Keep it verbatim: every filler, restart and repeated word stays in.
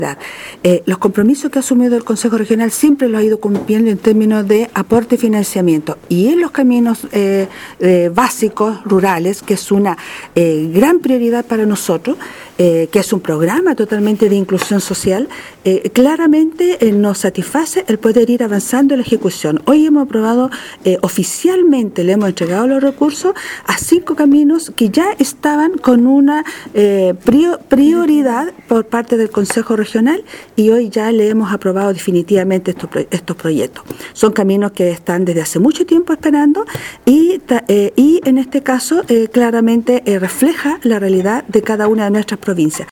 Eh, los compromisos que ha asumido el Consejo Regional siempre los ha ido cumpliendo en términos de aporte y financiamiento, y en los caminos eh, eh, básicos rurales, que es una eh, gran prioridad para nosotros, eh, que es un programa totalmente de inclusión social, eh, claramente eh, nos satisface el poder ir avanzando en la ejecución. Hoy hemos aprobado eh, oficialmente, le hemos entregado los recursos a cinco caminos que ya estaban con una eh, prioridad por parte del Consejo Regional, y hoy ya le hemos aprobado definitivamente estos, estos proyectos. Son caminos que están desde hace mucho tiempo esperando, y, eh, y en este caso eh, claramente eh, refleja la realidad de cada una de nuestras provincias.